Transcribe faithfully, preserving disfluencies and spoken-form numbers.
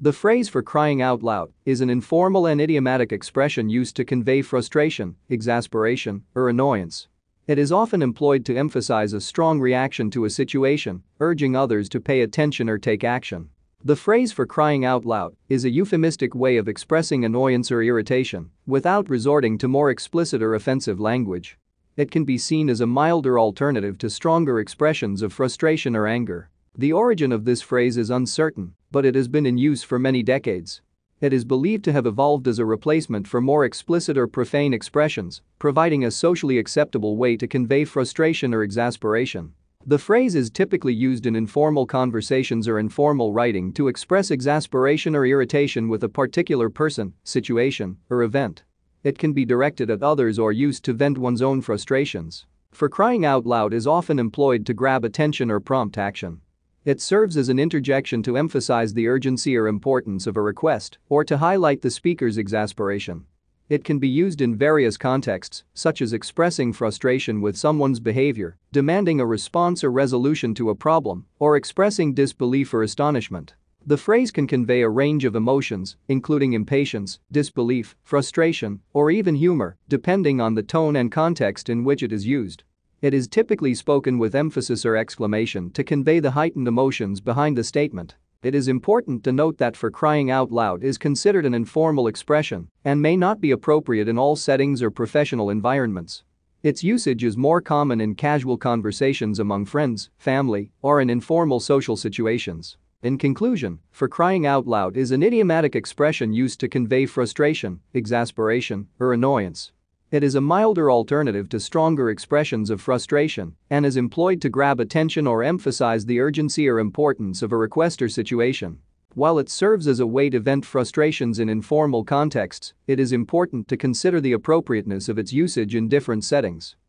The phrase "for crying out loud" is an informal and idiomatic expression used to convey frustration, exasperation, or annoyance. It is often employed to emphasize a strong reaction to a situation, urging others to pay attention or take action. The phrase "for crying out loud" is a euphemistic way of expressing annoyance or irritation without resorting to more explicit or offensive language. It can be seen as a milder alternative to stronger expressions of frustration or anger. The origin of this phrase is uncertain, but it has been in use for many decades. It is believed to have evolved as a replacement for more explicit or profane expressions, providing a socially acceptable way to convey frustration or exasperation. The phrase is typically used in informal conversations or informal writing to express exasperation or irritation with a particular person, situation, or event. It can be directed at others or used to vent one's own frustrations. "For crying out loud" is often employed to grab attention or prompt action. It serves as an interjection to emphasize the urgency or importance of a request or to highlight the speaker's exasperation. It can be used in various contexts, such as expressing frustration with someone's behavior, demanding a response or resolution to a problem, or expressing disbelief or astonishment. The phrase can convey a range of emotions, including impatience, disbelief, frustration, or even humor, depending on the tone and context in which it is used. It is typically spoken with emphasis or exclamation to convey the heightened emotions behind the statement. It is important to note that "for crying out loud" is considered an informal expression and may not be appropriate in all settings or professional environments. Its usage is more common in casual conversations among friends, family, or in informal social situations. In conclusion, "for crying out loud" is an idiomatic expression used to convey frustration, exasperation, or annoyance. It is a milder alternative to stronger expressions of frustration and is employed to grab attention or emphasize the urgency or importance of a request or situation. While it serves as a way to vent frustrations in informal contexts, it is important to consider the appropriateness of its usage in different settings.